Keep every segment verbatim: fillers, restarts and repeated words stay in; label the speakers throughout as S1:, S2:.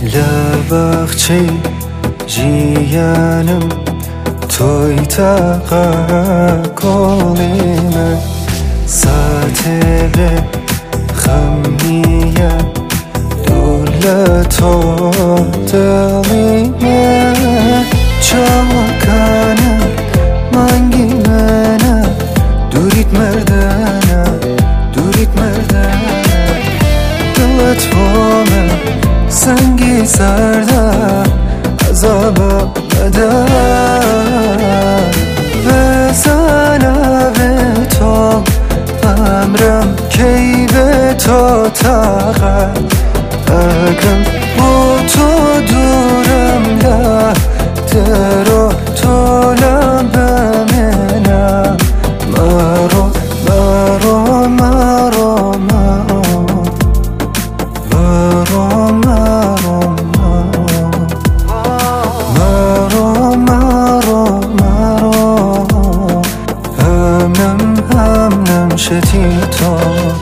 S1: لبخچه جیانم توی تقاقلیم ساتق خمیه دولتو دلیمه چاکانه منگی منه دوریت مردانه دوریت مردانه دلت وامه سنگی سرده عذاب بده بزنه به تو امرم کی به تو تقه اگرم با تو دورم ده درو تو لبمنه مرو مرو مرو مرو مرو مرو مرو مرو مرو همنم همنم شدی تو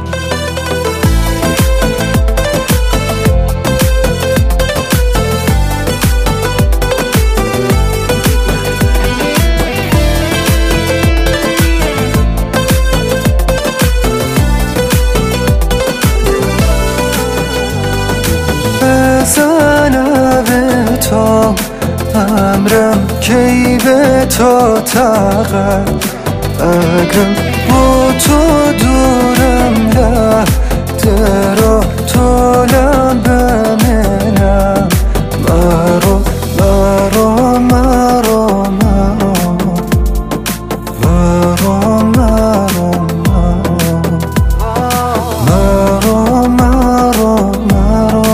S1: بزنه به تو امرم کی به تو تقه اگرم با تو دورم ده درو تو لبمنم مرو مرو مرو مرو مرو مرو مرو مرو مرو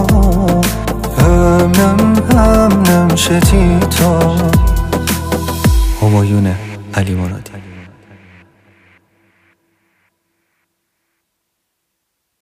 S1: همنم همنم شدی تو. همایون علی مرادی.